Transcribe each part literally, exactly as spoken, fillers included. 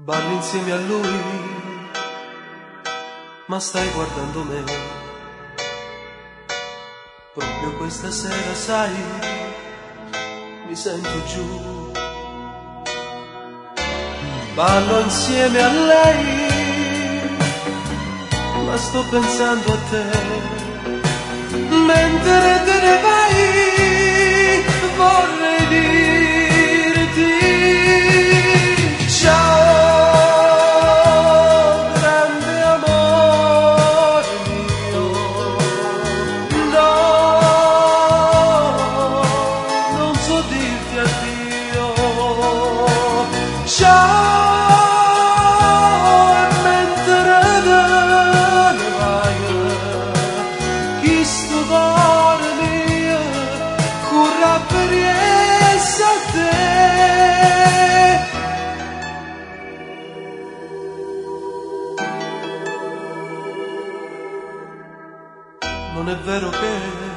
balli insieme a lui, ma stai guardando me. Proprio questa sera, sai, mi sento giù. Ballo insieme a lei, ma sto pensando a te. Mentre te ne vai, vorrei dirti ciao, grande amore mio. No, non so dirti addio. Ciao. Non è vero che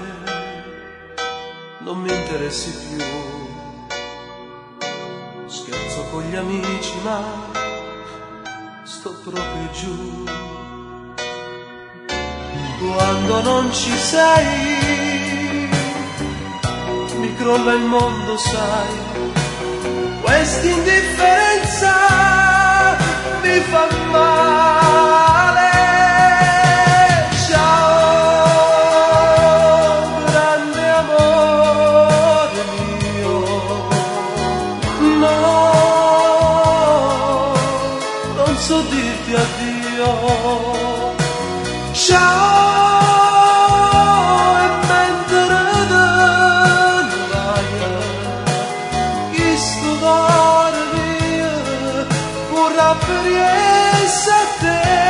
non mi interessi più, scherzo con gli amici ma sto proprio giù. Quando non ci sei mi crolla il mondo, sai, quest'indifferenza mi fa male. Non so dirti addio. Ciao, e mentre te ne vai, questo cuore mio vorrà per essa te.